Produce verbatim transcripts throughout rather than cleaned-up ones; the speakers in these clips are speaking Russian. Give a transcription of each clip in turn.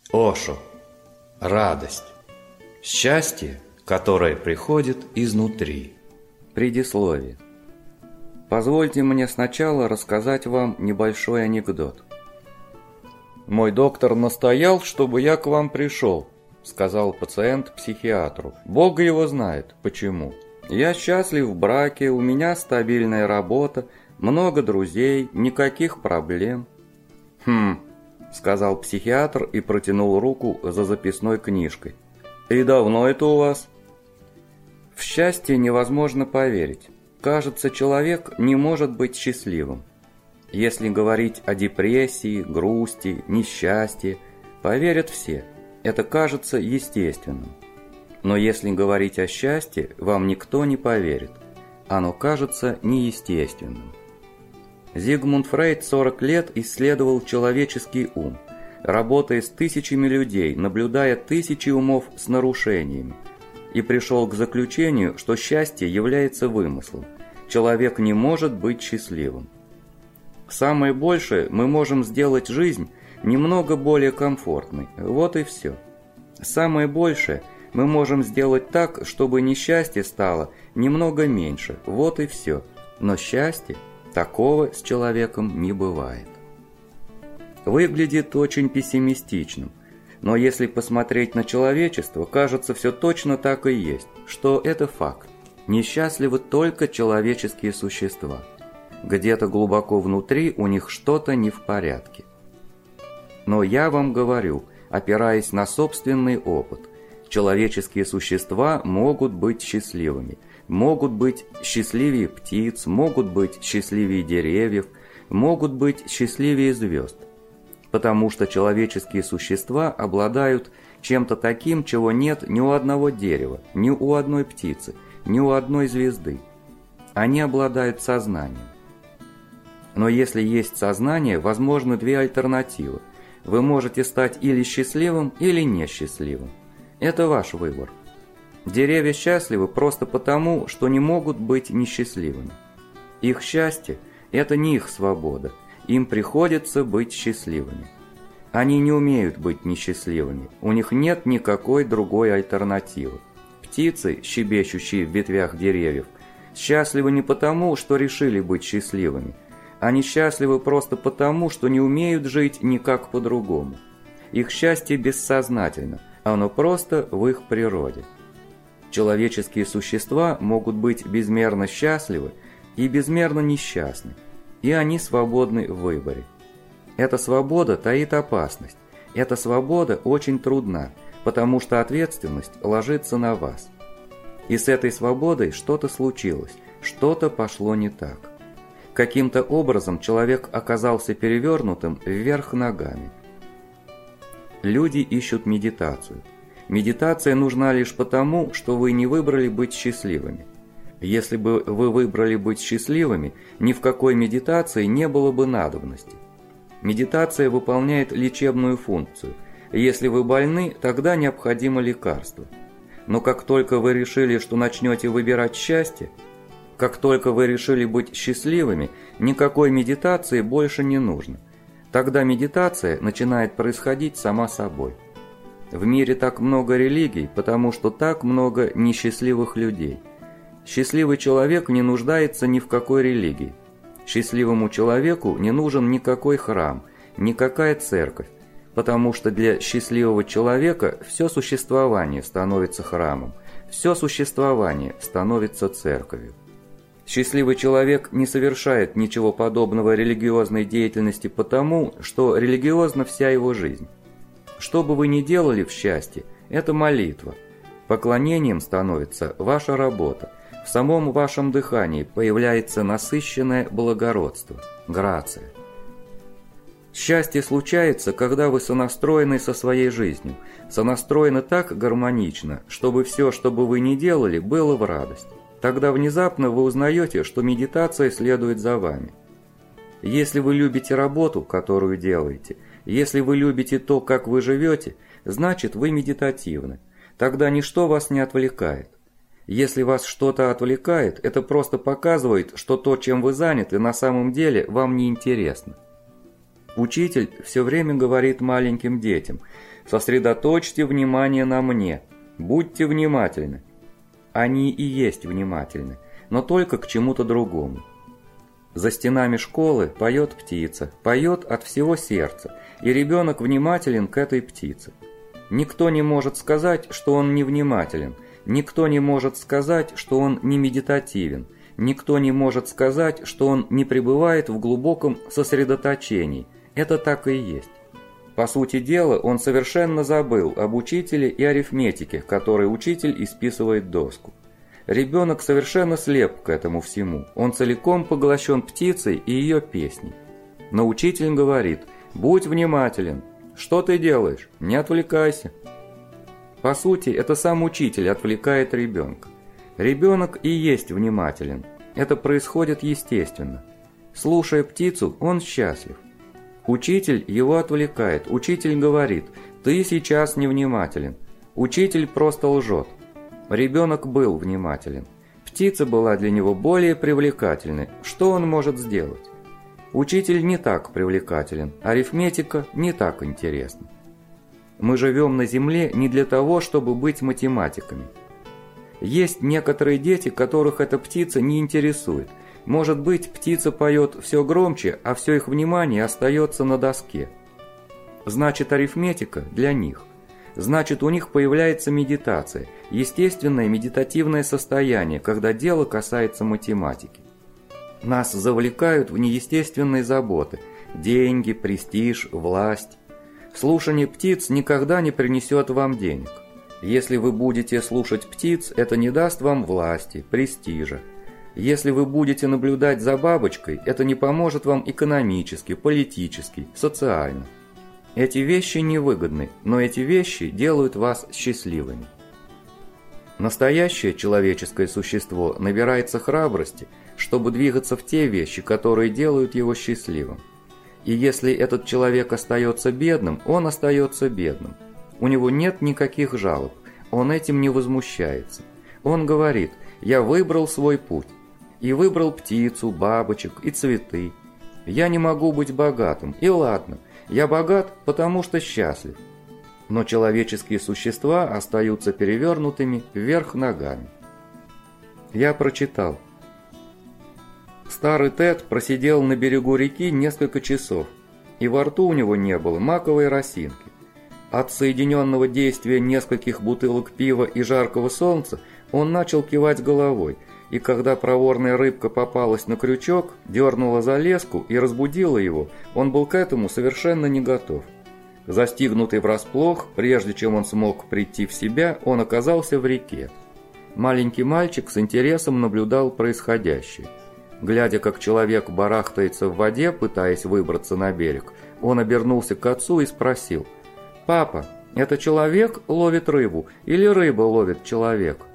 Ошо. Радость. Счастье, которое приходит изнутри. Предисловие. Позвольте мне сначала рассказать вам небольшой анекдот. «Мой доктор настоял, чтобы я к вам пришел», — сказал пациент психиатру. «Бог его знает, почему. Я счастлив в браке, у меня стабильная работа, много друзей, никаких проблем». «Хм», — сказал психиатр и протянул руку за записной книжкой. «И давно это у вас?» В счастье невозможно поверить. Кажется, человек не может быть счастливым. Если говорить о депрессии, грусти, несчастье, поверят все. Это кажется естественным. Но если говорить о счастье, вам никто не поверит. Оно кажется неестественным. Зигмунд Фрейд сорок лет исследовал человеческий ум, работая с тысячами людей, наблюдая тысячи умов с нарушениями, и пришел к заключению, что счастье является вымыслом. Человек не может быть счастливым. Самое большее мы можем сделать жизнь немного более комфортной. Вот и все. Самое большее мы можем сделать так, чтобы несчастье стало немного меньше. Вот и все. Но счастье, такого с человеком не бывает. Выглядит очень пессимистичным. Но если посмотреть на человечество, кажется, все точно так и есть, что это факт. Несчастливы только человеческие существа. Где-то глубоко внутри у них что-то не в порядке. Но я вам говорю, опираясь на собственный опыт, человеческие существа могут быть счастливыми, могут быть счастливее птиц, могут быть счастливее деревьев, могут быть счастливее звезд. Потому что человеческие существа обладают чем-то таким, чего нет ни у одного дерева, ни у одной птицы, ни у одной звезды. Они обладают сознанием. Но если есть сознание, возможны две альтернативы. Вы можете стать или счастливым, или несчастливым. Это ваш выбор. Деревья счастливы просто потому, что не могут быть несчастливыми. Их счастье – это не их свобода. Им приходится быть счастливыми. Они не умеют быть несчастливыми. У них нет никакой другой альтернативы. Птицы, щебечущие в ветвях деревьев, счастливы не потому, что решили быть счастливыми. Они счастливы просто потому, что не умеют жить никак по-другому. Их счастье бессознательно, оно просто в их природе. Человеческие существа могут быть безмерно счастливы и безмерно несчастны, и они свободны в выборе. Эта свобода таит опасность. Эта свобода очень трудна, потому что ответственность ложится на вас. И с этой свободой что-то случилось, что-то пошло не так. Каким-то образом человек оказался перевернутым вверх ногами. Люди ищут медитацию. Медитация нужна лишь потому, что вы не выбрали быть счастливыми. Если бы вы выбрали быть счастливыми, ни в какой медитации не было бы надобности. Медитация выполняет лечебную функцию. Если вы больны, тогда необходимо лекарство. Но как только вы решили, что начнете выбирать счастье, как только вы решили быть счастливыми, никакой медитации больше не нужно. Тогда медитация начинает происходить сама собой. В мире так много религий, потому что так много несчастливых людей. Счастливый человек не нуждается ни в какой религии. Счастливому человеку не нужен никакой храм, никакая церковь, потому что для счастливого человека все существование становится храмом, все существование становится церковью. Счастливый человек не совершает ничего подобного религиозной деятельности потому, что религиозна вся его жизнь. Что бы вы ни делали в счастье, это молитва. Поклонением становится ваша работа. В самом вашем дыхании появляется насыщенное благородство, грация. Счастье случается, когда вы сонастроены со своей жизнью, сонастроены так гармонично, чтобы все, что бы вы ни делали, было в радость. Тогда внезапно вы узнаете, что медитация следует за вами. Если вы любите работу, которую делаете, если вы любите то, как вы живете, значит вы медитативны. Тогда ничто вас не отвлекает. Если вас что-то отвлекает, это просто показывает, что то, чем вы заняты, на самом деле вам не интересно. Учитель все время говорит маленьким детям: Сосредоточьте внимание на мне. Будьте внимательны. Они и есть внимательны, но только к чему-то другому. За стенами школы поет птица, поет от всего сердца, и ребенок внимателен к этой птице. Никто не может сказать, что он невнимателен, никто не может сказать, что он не медитативен, никто не может сказать, что он не пребывает в глубоком сосредоточении. Это так и есть. По сути дела, он совершенно забыл об учителе и арифметике, которой учитель исписывает доску. Ребенок совершенно слеп к этому всему, он целиком поглощен птицей и ее песней. Но учитель говорит: «Будь внимателен. Что ты делаешь? Не отвлекайся». По сути, это сам учитель отвлекает ребенка. Ребенок и есть внимателен. Это происходит естественно. Слушая птицу, он счастлив. Учитель его отвлекает. Учитель говорит: «Ты сейчас невнимателен». Учитель просто лжет. Ребенок был внимателен. Птица была для него более привлекательной. Что он может сделать? Учитель не так привлекателен, арифметика не так интересна. Мы живем на Земле не для того, чтобы быть математиками. Есть некоторые дети, которых эта птица не интересует. Может быть, птица поет все громче, а все их внимание остается на доске. Значит, арифметика для них. Значит, у них появляется медитация, естественное медитативное состояние, когда дело касается математики. Нас завлекают в неестественные заботы – деньги, престиж, власть. Слушание птиц никогда не принесет вам денег. Если вы будете слушать птиц, это не даст вам власти, престижа. Если вы будете наблюдать за бабочкой, это не поможет вам экономически, политически, социально. Эти вещи невыгодны, но эти вещи делают вас счастливыми. Настоящее человеческое существо набирается храбрости, чтобы двигаться в те вещи, которые делают его счастливым. И если этот человек остается бедным, он остается бедным. У него нет никаких жалоб, он этим не возмущается. Он говорит: «Я выбрал свой путь. И выбрал птицу, бабочек и цветы. Я не могу быть богатым, и ладно, я богат, потому что счастлив». Но человеческие существа остаются перевернутыми вверх ногами. Я прочитал. Старый Тед просидел на берегу реки несколько часов, и во рту у него не было маковой росинки. От соединенного действия нескольких бутылок пива и жаркого солнца он начал кивать головой, и когда проворная рыбка попалась на крючок, дернула за леску и разбудила его, он был к этому совершенно не готов. Застигнутый врасплох, прежде чем он смог прийти в себя, он оказался в реке. Маленький мальчик с интересом наблюдал происходящее. Глядя, как человек барахтается в воде, пытаясь выбраться на берег, он обернулся к отцу и спросил: «Папа, это человек ловит рыбу или рыба ловит человека?»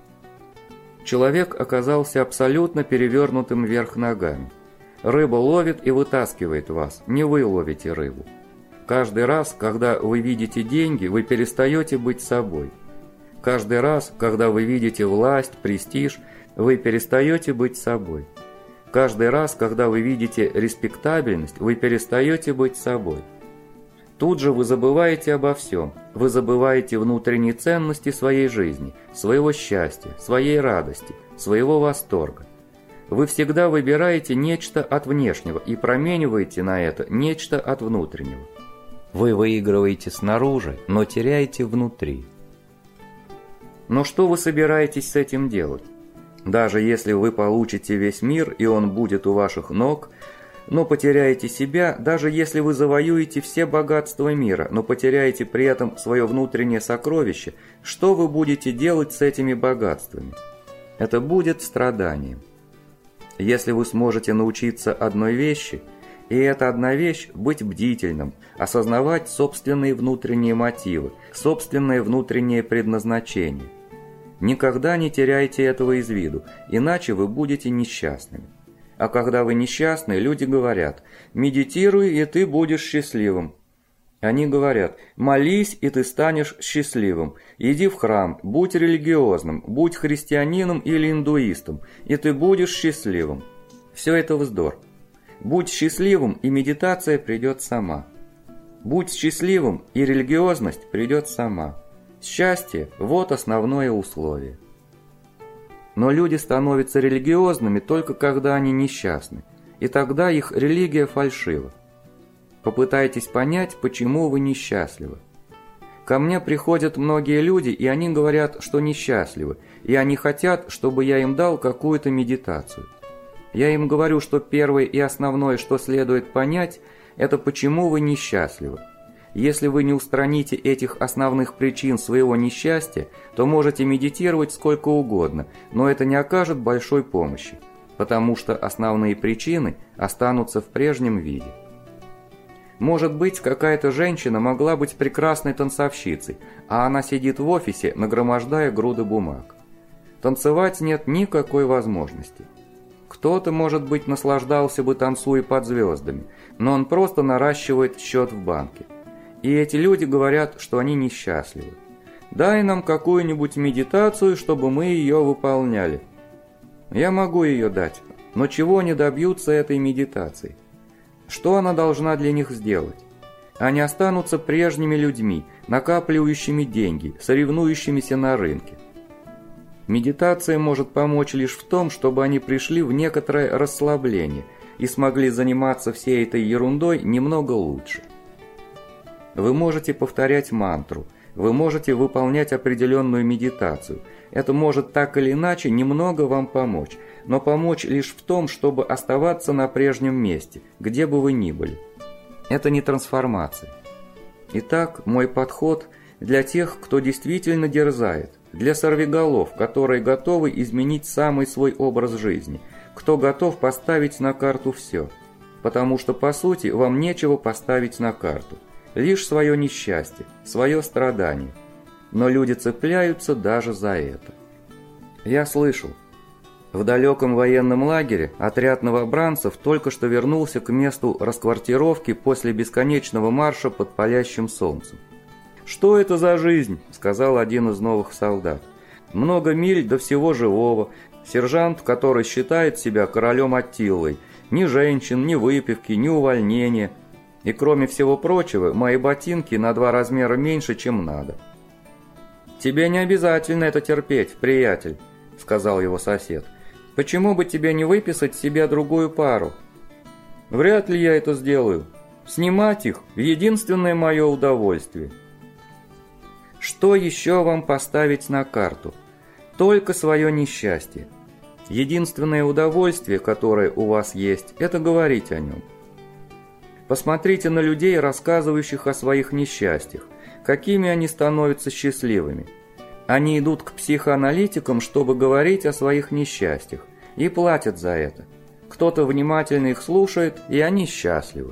Человек оказался абсолютно перевернутым вверх ногами. Рыба ловит и вытаскивает вас, не вы ловите рыбу. Каждый раз, когда вы видите деньги, вы перестаете быть собой. Каждый раз, когда вы видите власть, престиж, вы перестаете быть собой. Каждый раз, когда вы видите респектабельность, вы перестаете быть собой. Тут же вы забываете обо всем. Вы забываете внутренние ценности своей жизни, своего счастья, своей радости, своего восторга. Вы всегда выбираете нечто от внешнего и промениваете на это нечто от внутреннего. Вы выигрываете снаружи, но теряете внутри. Но что вы собираетесь с этим делать? Даже если вы получите весь мир, и он будет у ваших ног, но потеряете себя, даже если вы завоюете все богатства мира, но потеряете при этом свое внутреннее сокровище, что вы будете делать с этими богатствами? Это будет страданием. Если вы сможете научиться одной вещи, и эта одна вещь – быть бдительным, осознавать собственные внутренние мотивы, собственное внутреннее предназначение. Никогда не теряйте этого из виду, иначе вы будете несчастными. А когда вы несчастны, люди говорят: «Медитируй, и ты будешь счастливым». Они говорят: «Молись, и ты станешь счастливым. Иди в храм, будь религиозным, будь христианином или индуистом, и ты будешь счастливым». Все это вздор. Будь счастливым, и медитация придет сама. Будь счастливым, и религиозность придет сама. Счастье – вот основное условие. Но люди становятся религиозными только когда они несчастны, и тогда их религия фальшива. Попытайтесь понять, почему вы несчастливы. Ко мне приходят многие люди, и они говорят, что несчастливы, и они хотят, чтобы я им дал какую-то медитацию. Я им говорю, что первое и основное, что следует понять, это почему вы несчастливы. Если вы не устраните этих основных причин своего несчастья, то можете медитировать сколько угодно, но это не окажет большой помощи, потому что основные причины останутся в прежнем виде. Может быть, какая-то женщина могла быть прекрасной танцовщицей, а она сидит в офисе, нагромождая груды бумаг. Танцевать нет никакой возможности. Кто-то, может быть, наслаждался бы, танцуя под звездами, но он просто наращивает счет в банке. И эти люди говорят, что они несчастливы. Дай нам какую-нибудь медитацию, чтобы мы ее выполняли. Я могу ее дать, но чего они добьются этой медитацией? Что она должна для них сделать? Они останутся прежними людьми, накапливающими деньги, соревнующимися на рынке. Медитация может помочь лишь в том, чтобы они пришли в некоторое расслабление и смогли заниматься всей этой ерундой немного лучше. Вы можете повторять мантру, вы можете выполнять определенную медитацию. Это может так или иначе немного вам помочь, но помочь лишь в том, чтобы оставаться на прежнем месте, где бы вы ни были. Это не трансформация. Итак, мой подход для тех, кто действительно дерзает, для сорвиголов, которые готовы изменить самый свой образ жизни, кто готов поставить на карту все, потому что, по сути, вам нечего поставить на карту. Лишь свое несчастье, свое страдание. Но люди цепляются даже за это. Я слышал. В далеком военном лагере отряд новобранцев только что вернулся к месту расквартировки после бесконечного марша под палящим солнцем. «Что это за жизнь?» – сказал один из новых солдат. «Много миль до всего живого. Сержант, который считает себя королем Аттилой. Ни женщин, ни выпивки, ни увольнения. И кроме всего прочего, мои ботинки на два размера меньше, чем надо». «Тебе не обязательно это терпеть, приятель», — сказал его сосед. «Почему бы тебе не выписать себе другую пару?» «Вряд ли я это сделаю. Снимать их — единственное мое удовольствие». Что еще вам поставить на карту? Только свое несчастье. Единственное удовольствие, которое у вас есть, это говорить о нем. Посмотрите на людей, рассказывающих о своих несчастьях, какими они становятся счастливыми. Они идут к психоаналитикам, чтобы говорить о своих несчастьях, и платят за это. Кто-то внимательно их слушает, и они счастливы.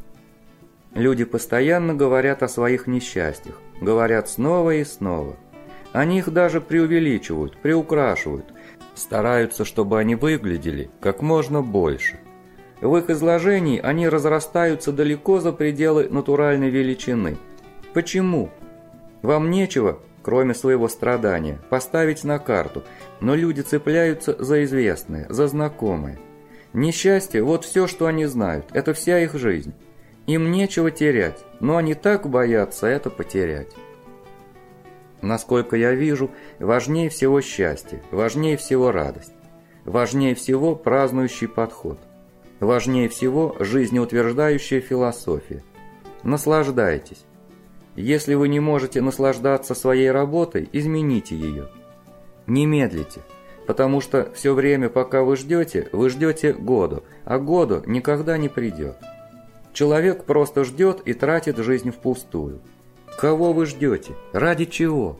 Люди постоянно говорят о своих несчастьях, говорят снова и снова. Они их даже преувеличивают, приукрашивают, стараются, чтобы они выглядели как можно больше. В их изложении они разрастаются далеко за пределы натуральной величины. Почему? Вам нечего, кроме своего страдания, поставить на карту, но люди цепляются за известное, за знакомое. Несчастье – вот все, что они знают, это вся их жизнь. Им нечего терять, но они так боятся это потерять. Насколько я вижу, важнее всего счастье, важнее всего радость, важнее всего празднующий подход, важнее всего жизнеутверждающая философия. Наслаждайтесь. Если вы не можете наслаждаться своей работой, измените ее. Не медлите, потому что все время, пока вы ждете, вы ждете году, а году никогда не придет. Человек просто ждет и тратит жизнь впустую. Кого вы ждете? Ради чего?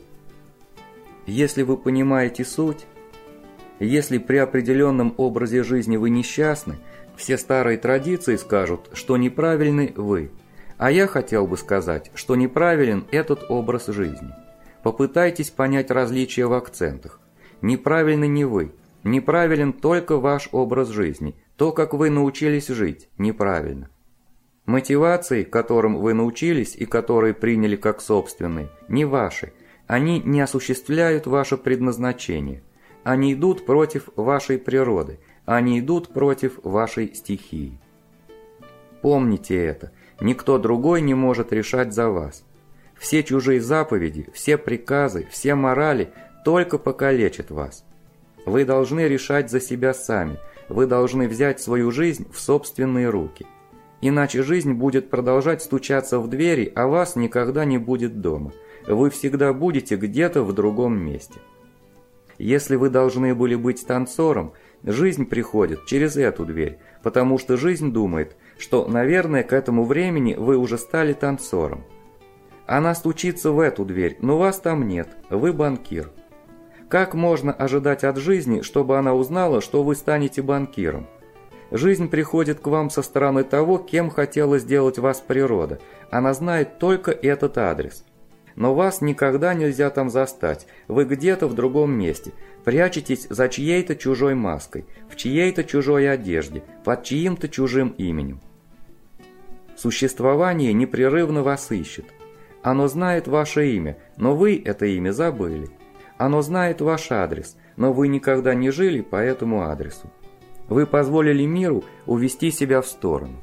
Если вы понимаете суть, если при определенном образе жизни вы несчастны, все старые традиции скажут, что неправильны вы. А я хотел бы сказать, что неправилен этот образ жизни. Попытайтесь понять различия в акцентах. Неправильны не вы, неправилен только ваш образ жизни. То, как вы научились жить, неправильно. Мотивации, которым вы научились и которые приняли как собственные, не ваши. Они не осуществляют ваше предназначение. Они идут против вашей природы. Они идут против вашей стихии. Помните это. Никто другой не может решать за вас. Все чужие заповеди, все приказы, все морали только покалечат вас. Вы должны решать за себя сами, вы должны взять свою жизнь в собственные руки. Иначе жизнь будет продолжать стучаться в двери, а вас никогда не будет дома. Вы всегда будете где-то в другом месте. Если вы должны были быть танцором, жизнь приходит через эту дверь, потому что жизнь думает, что, наверное, к этому времени вы уже стали танцором. Она стучится в эту дверь, но вас там нет, вы банкир. Как можно ожидать от жизни, чтобы она узнала, что вы станете банкиром? Жизнь приходит к вам со стороны того, кем хотела сделать вас природа. Она знает только этот адрес. Но вас никогда нельзя там застать. Вы где-то в другом месте. Прячетесь за чьей-то чужой маской, в чьей-то чужой одежде, под чьим-то чужим именем. Существование непрерывно вас ищет. Оно знает ваше имя, но вы это имя забыли. Оно знает ваш адрес, но вы никогда не жили по этому адресу. Вы позволили миру увести себя в сторону.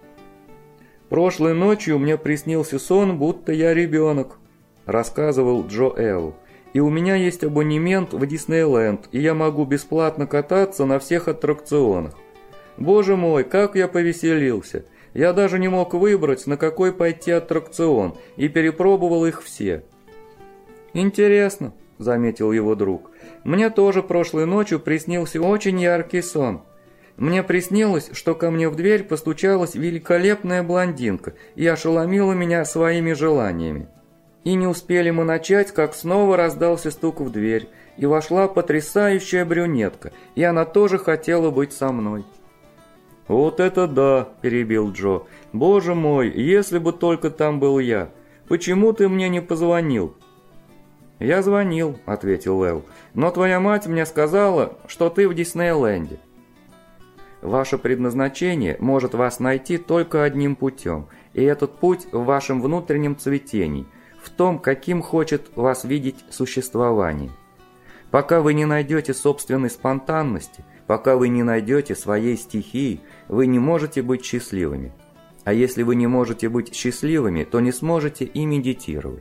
«Прошлой ночью мне приснился сон, будто я ребенок», – рассказывал Джо Элл. «И у меня есть абонемент в Диснейленд, и я могу бесплатно кататься на всех аттракционах. Боже мой, как я повеселился! Я даже не мог выбрать, на какой пойти аттракцион, и перепробовал их все». «Интересно», – заметил его друг. «Мне тоже прошлой ночью приснился очень яркий сон. Мне приснилось, что ко мне в дверь постучалась великолепная блондинка и ошеломила меня своими желаниями. И не успели мы начать, как снова раздался стук в дверь, и вошла потрясающая брюнетка, и она тоже хотела быть со мной». «Вот это да!» – перебил Джо. «Боже мой, если бы только там был я! Почему ты мне не позвонил?» «Я звонил», – ответил Эл, – «но твоя мать мне сказала, что ты в Диснейленде». Ваше предназначение может вас найти только одним путем, и этот путь в вашем внутреннем цветении, в том, каким хочет вас видеть существование. Пока вы не найдете собственной спонтанности, пока вы не найдете своей стихии, вы не можете быть счастливыми. А если вы не можете быть счастливыми, то не сможете и медитировать.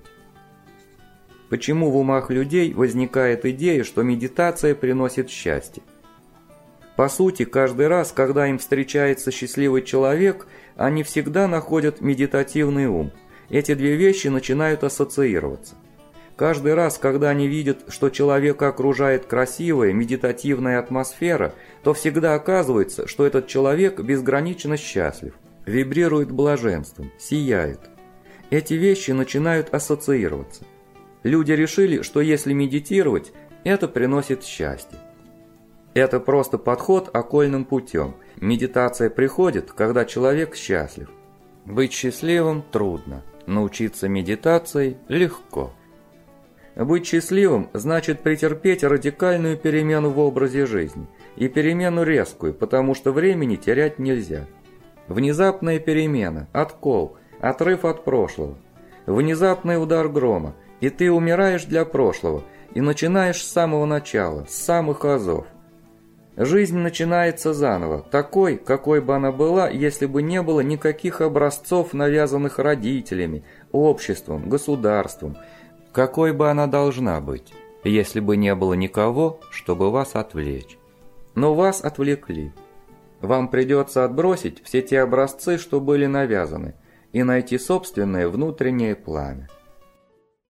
Почему в умах людей возникает идея, что медитация приносит счастье? По сути, каждый раз, когда им встречается счастливый человек, они всегда находят медитативный ум. Эти две вещи начинают ассоциироваться. Каждый раз, когда они видят, что человека окружает красивая, медитативная атмосфера, то всегда оказывается, что этот человек безгранично счастлив, вибрирует блаженством, сияет. Эти вещи начинают ассоциироваться. Люди решили, что если медитировать, это приносит счастье. Это просто подход окольным путем. Медитация приходит, когда человек счастлив. Быть счастливым трудно, научиться медитации легко. Быть счастливым значит претерпеть радикальную перемену в образе жизни. И перемену резкую, потому что времени терять нельзя. Внезапная перемена, откол, отрыв от прошлого. Внезапный удар грома, и ты умираешь для прошлого, и начинаешь с самого начала, с самых азов. Жизнь начинается заново, такой, какой бы она была, если бы не было никаких образцов, навязанных родителями, обществом, государством, какой бы она должна быть, если бы не было никого, чтобы вас отвлечь. Но вас отвлекли. Вам придется отбросить все те образцы, что были навязаны, и найти собственное внутреннее пламя.